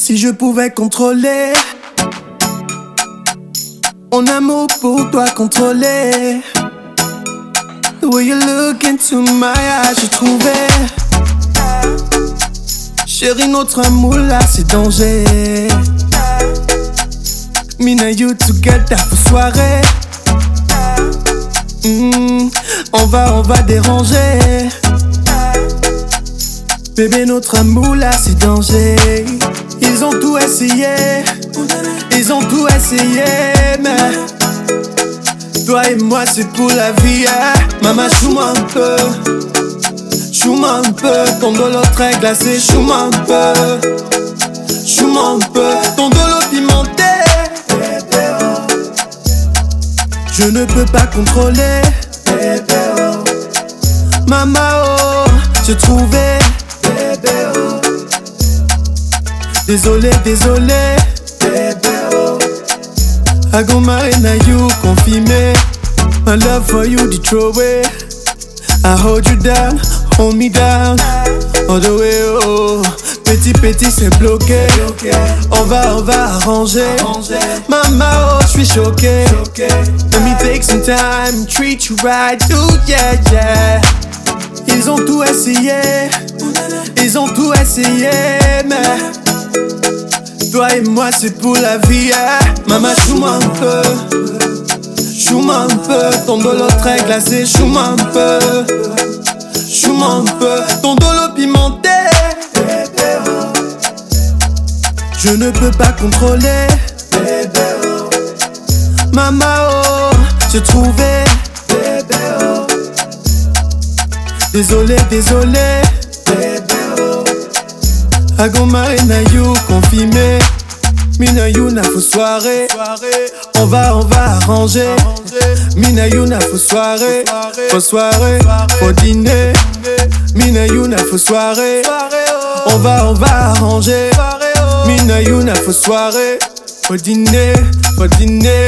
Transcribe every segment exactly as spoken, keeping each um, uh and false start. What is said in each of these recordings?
Si je pouvais contrôler mon amour pour toi contrôler. The way you look into my eyes, j'ai trouvé. Chérie, notre amour là, c'est danger. Me and you together pour soirée. Mm, on va, on va déranger. Bébé, notre amour là, c'est danger. Ils ont tout essayé, ils ont tout essayé, mais toi et moi c'est pour la vie, hein. Maman, choue-moi un peu, choue-moi un peu. Ton dolo très glacé, choue-moi un peu, choue-moi un peu. Ton dolo pimenté, je ne peux pas contrôler. Maman, oh, j'ai trouvé. Désolé, désolé. I go marry na you, confirmé. My love for you, the throw away. I hold you down, hold me down. All the way, oh. Petit, petit, c'est bloqué. On va, on va arranger. Maman, oh, j'suis choqué. Let me take some time, treat you right, ooh, yeah, yeah. Ils ont tout essayé, ils ont tout essayé, mais toi et moi c'est pour la vie, hein. Maman, choue-moi un peu, choue-moi un peu. Ton dolo très glacé, choue-moi un peu, choue-moi un peu. Ton dolo pimenté, je ne peux pas contrôler. Maman, oh, j'ai trouvé. Désolé, désolé. I go marry na you, confirmé. Me na you na faux soirée. On va, on va arranger. Me na you na faux soirée. Faux soirée, faux dîner. Me na you na faux soirée. On va, on va arranger. Me na you na faux soirée. Faux dîner, faux dîner.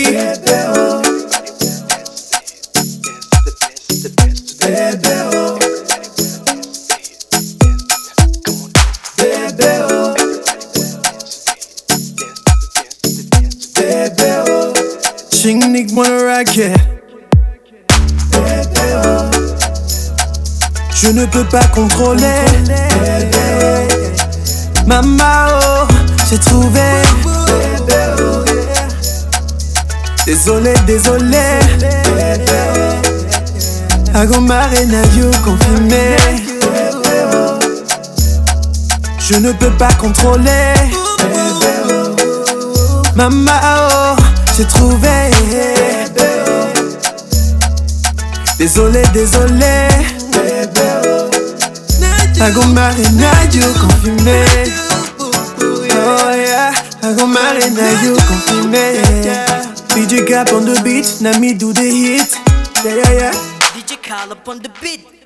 Ching-nick wanna racket. Je ne peux pas contrôler. Maman, oh, j'ai trouvé. Désolé, désolé. I go marry na you, confirmé. Je ne peux pas contrôler. Maman, oh, j'ai trouvé. Désolé, désolé. I go marry na you, confirmé. Oh yeah, I go marry na you, confirmé. D J Cap on the beat, na me do the hit. Yeah, yeah, yeah. D J Call up on the beat.